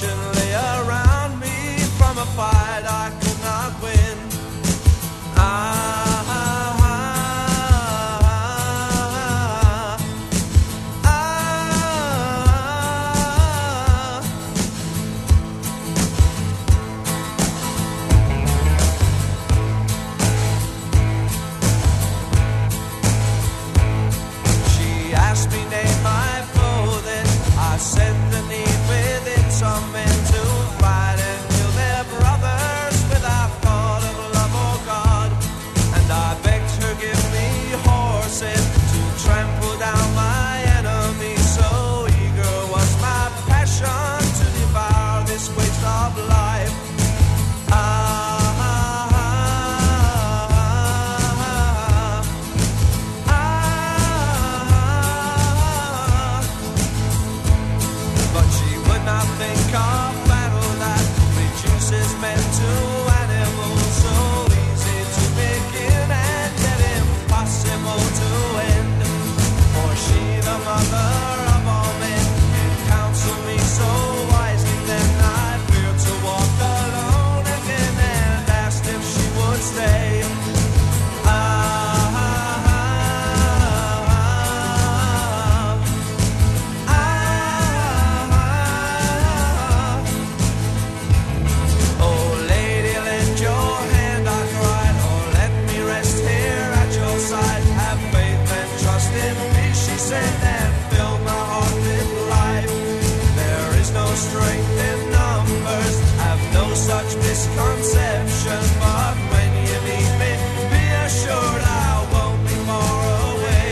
destruction lay around me from a fight I could not win. She asked me name my foe, then I said the need within some men to fight and kill their brothers without thought of love or God. And I begged her give me horses to trample down my enemies. So eager was my passion to devour this waste of life. But she would not think of battle that reduces men to animals. So easy to begin and yet impossible to end. For she, the mother of all men, can counsel me so wisely. Then I feared to walk alone again and asked if she would stay. Oh, lady, lend your hand, I cried, or let me rest here at your side. Have faith and trust in me, she said, and filled my heart with life. There is no strength in numbers, have no such misconception. But when you need me, be assured I won't be far away.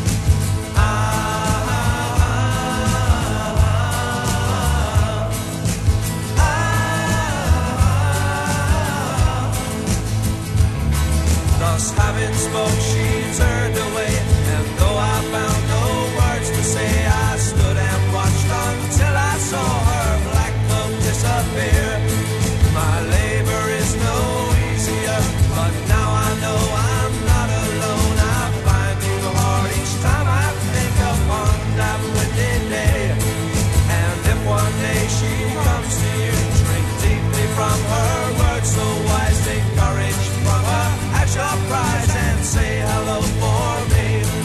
Thus having spoke, she turned away, and though I found no words to say, I stood and watched until I saw her black cloak disappear. My labor is no easier, but now I know I'm not alone. I find it hard each time I think upon that windy day. And if one day she comes to you, drink deeply from her words so wise, take courage from her at your prize and say hello for me.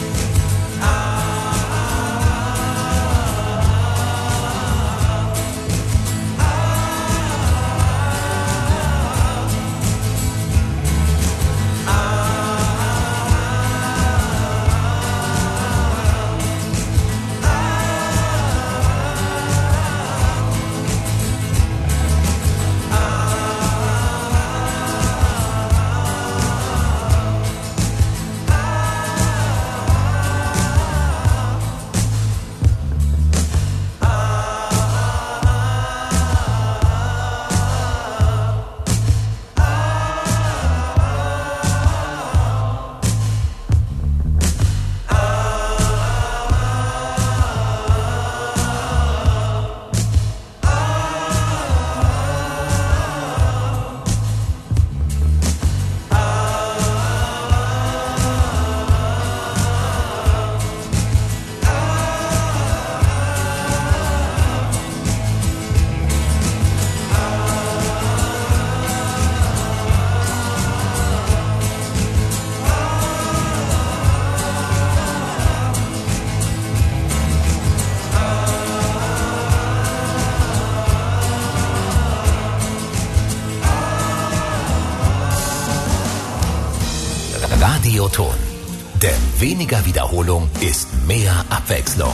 Radioton. Denn weniger Wiederholung ist mehr Abwechslung.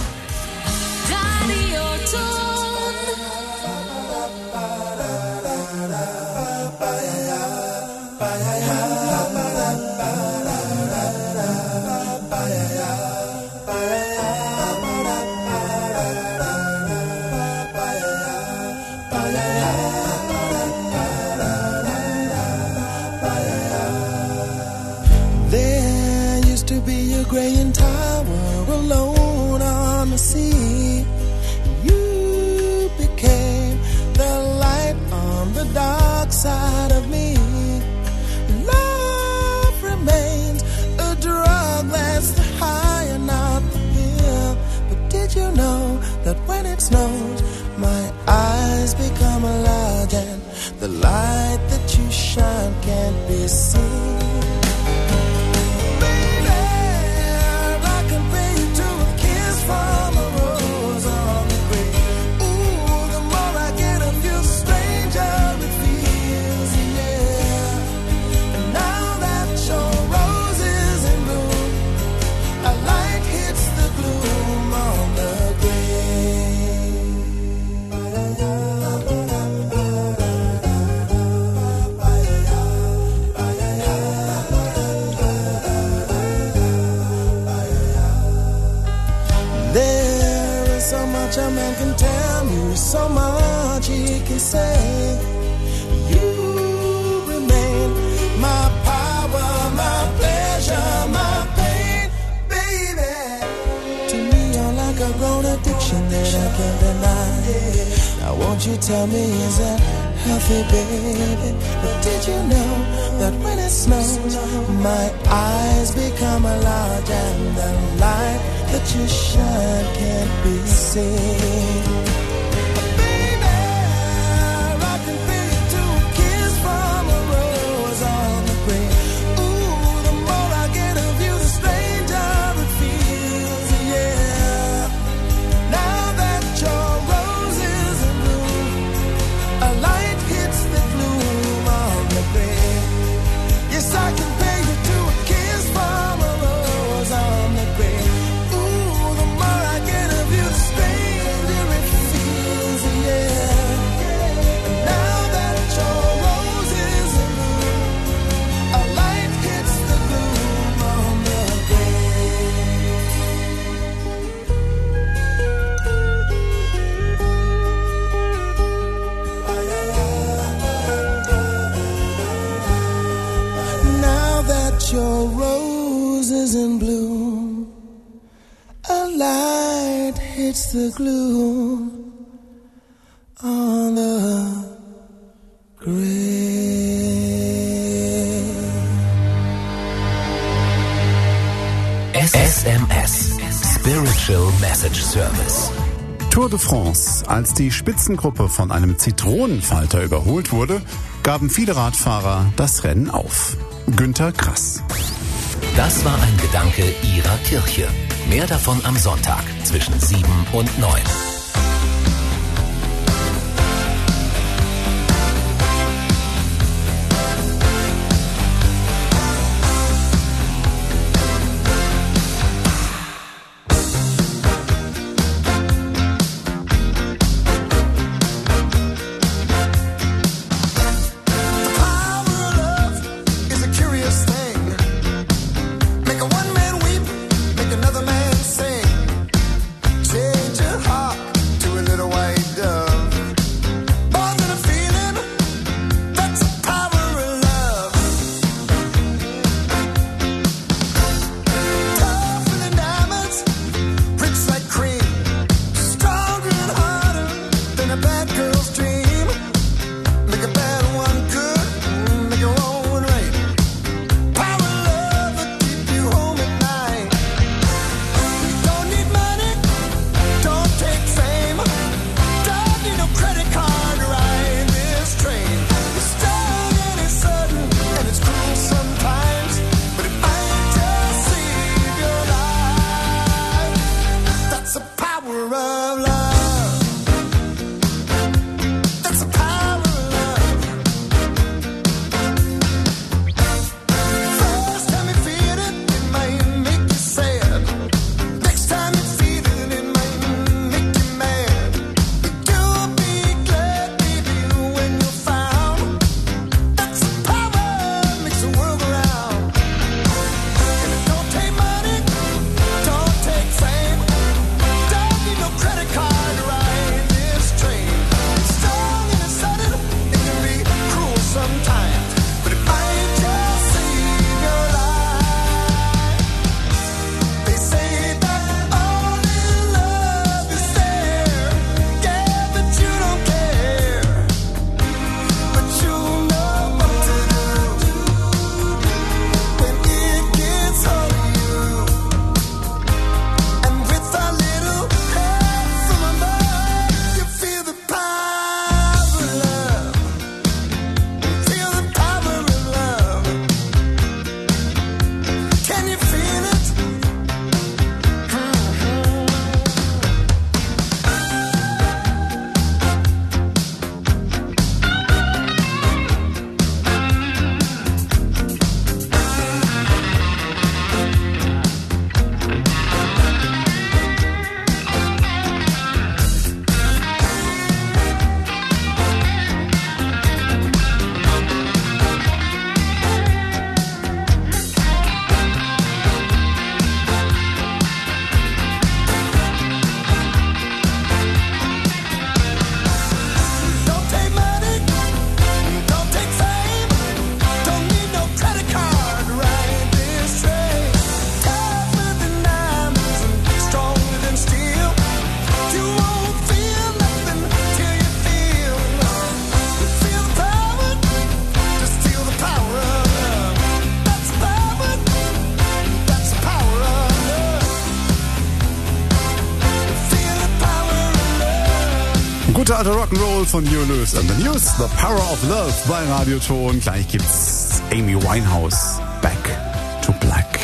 There used to be a graying tower alone on the sea. You became the light on the dark side of me. Love remains a drug that's the high and not the pill. But did you know that when it snows, my eyes eyes become large and the light that you shine can't be seen. A man can tell you so much he can say. You remain my power, my pleasure, my pain, baby. To me you're like a grown addiction that I can't deny. Now won't you tell me, is that healthy, baby? But did you know that when it snows my eyes become large and the light that you shine can't be seen? Baby, I can feel you too, a kiss from a rose on the grave. Ooh, the more I get of you, the stranger it feels, yeah. Now that your rose is in bloom, a light hits the gloom on the grave. Yes, I can pay you to a kiss from a rose on the grave. Your rose is in bloom, a light hits the gloom on the grave. SMS Spiritual Message Service. Tour de France. Als die Spitzengruppe von einem Zitronenfalter überholt wurde, gaben viele Radfahrer das Rennen auf. Günter Grass. Das war ein Gedanke Ihrer Kirche. Mehr davon am Sonntag zwischen 7 und 9. Credit card. Gute alte Rock'n'Roll von News and the News, The Power of Love bei Radioton. Gleich gibt's Amy Winehouse, Back to Black.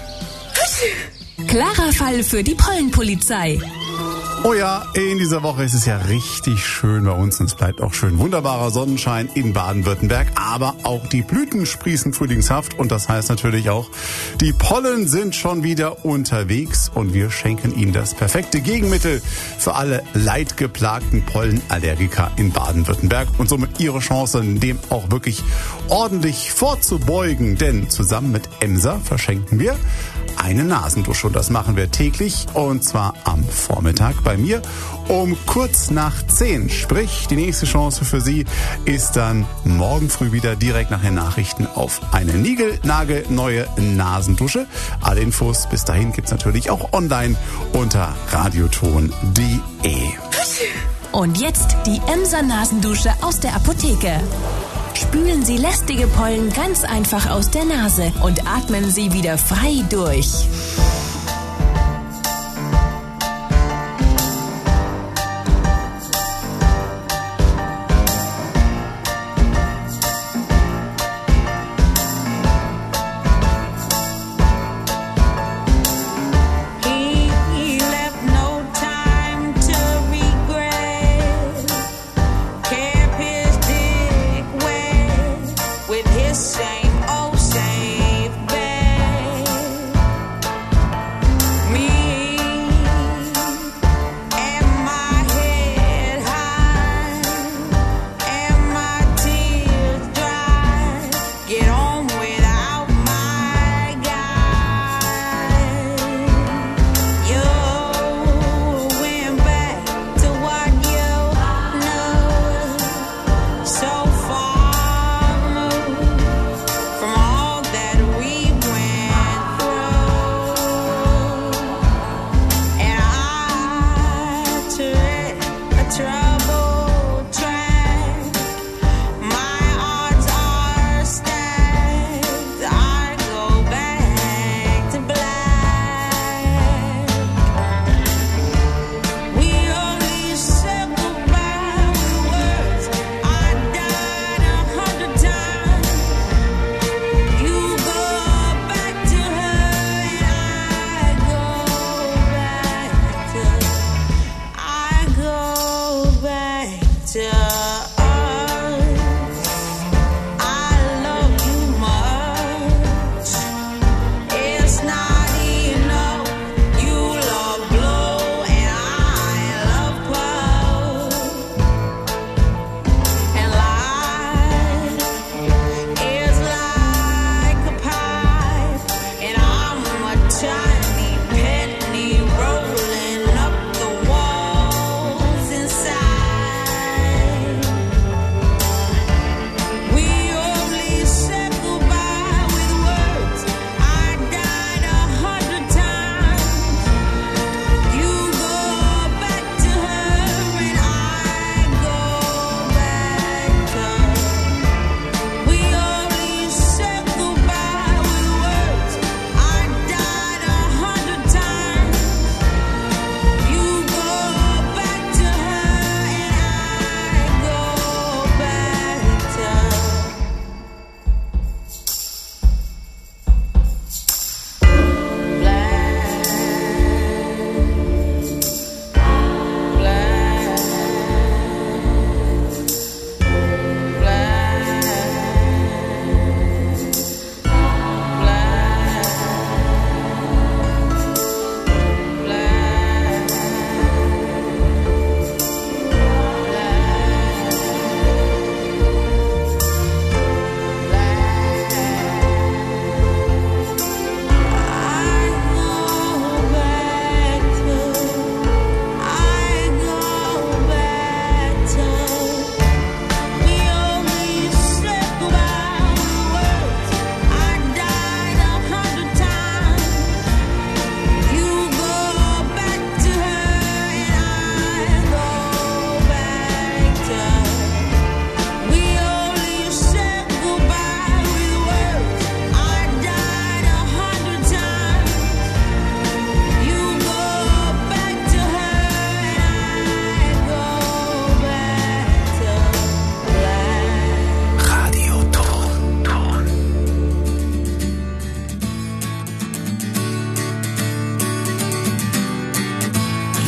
Klarer Fall für die Pollenpolizei. Oh ja, in dieser Woche ist es ja richtig schön bei uns und es bleibt auch schön. Wunderbarer Sonnenschein in Baden-Württemberg, aber auch die Blüten sprießen frühlingshaft und das heißt natürlich auch, die Pollen sind schon wieder unterwegs und wir schenken Ihnen das perfekte Gegenmittel für alle leidgeplagten Pollenallergiker in Baden-Württemberg und somit Ihre Chance, dem auch wirklich ordentlich vorzubeugen, denn zusammen mit Emser verschenken wir eine Nasendusche und das machen wir täglich und zwar am Vormittag bei mir um kurz nach 10. Sprich, die nächste Chance für Sie ist dann morgen früh wieder direkt nach den Nachrichten auf eine niegelnagelneue Nasendusche. Alle Infos bis dahin gibt's natürlich auch online unter radioton.de. Und jetzt die Emser Nasendusche aus der Apotheke. Spülen Sie lästige Pollen ganz einfach aus der Nase und atmen Sie wieder frei durch. Same old same bed.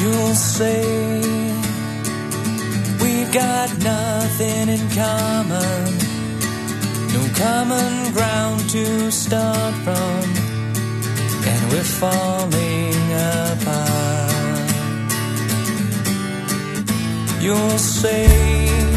You'll say we've got nothing in common, no common ground to start from, and we're falling apart. You'll say